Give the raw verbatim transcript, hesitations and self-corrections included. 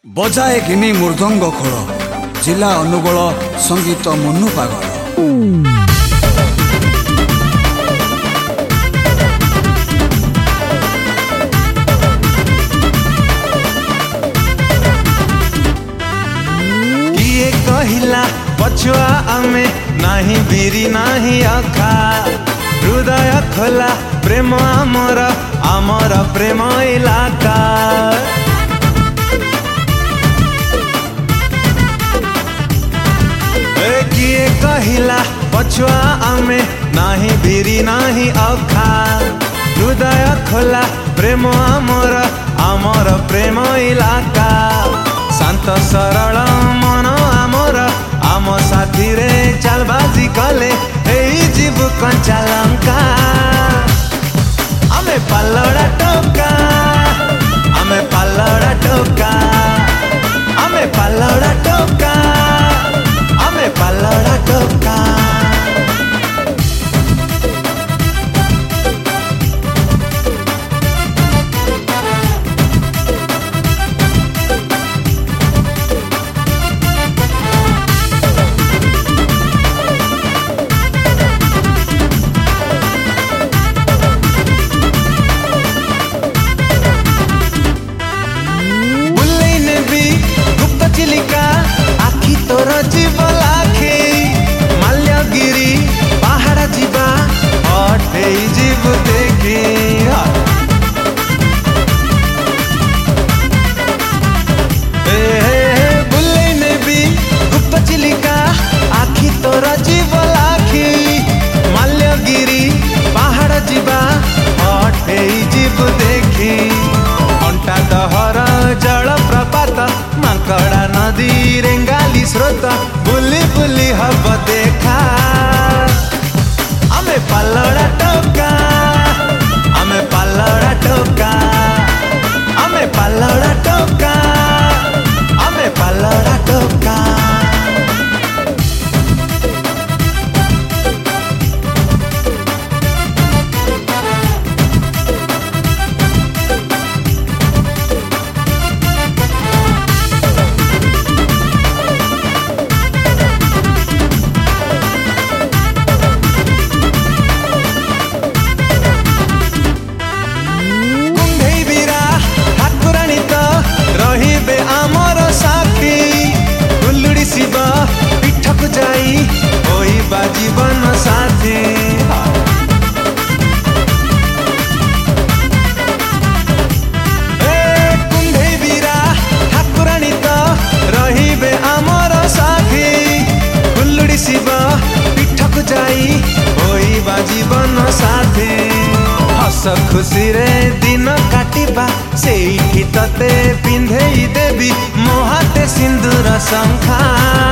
बजाए घिनी मृदंग खोल जिला अनुगोल संगीत मनु पागल। किए कहिला पछुआ आमे नाही बिरी नाही अखा हृदय खोला प्रेम आमर आमर प्रेम इलाका। किए कहिला पछुआ आमे नाही बिरी नाही अखा हृदय खोला प्रेम आमर आमर प्रेम इलाका। शांत सरल मन आमर आम साथी रे चालबाजी कले एई जीव कंचा लंका। आमे पालड़ा टोका आमे पालड़ा टोका आमे पालड़ा टोका आमे पालड़ा टोका। चिलिका आखि तोर जीव लाखे माल्यगिरी पहाड़ जीवा अठे जीव देखे। बुले ने भी गुप्त चिलिका आखि तोर जीव लाखे माल्यगिरी पहाड़ जीवा अठे जीव देखे। अंटा दहर जल प्रपात मांकड़ा नदी रेंगाली स्रोत बुली बुली हब देखा। आमे पालड़ा टोका आमे पालड़ा टोका आमे पालड़ा टोका आमे पालड़ा टोका। रहिबे आमर साथी हुलुड़ी शिव पीठक जाई होइबा जीवन साथी। कुंढई बीरा ठाकुराणी तो रहिबे आमर साथी हुलुड़ी शिव पीठक जाई होइबा जीवन साथी। हस खुशी रे दिन काटिबा सेठी तते पिंधेई देवी मोहाते सिंदूर शंखा।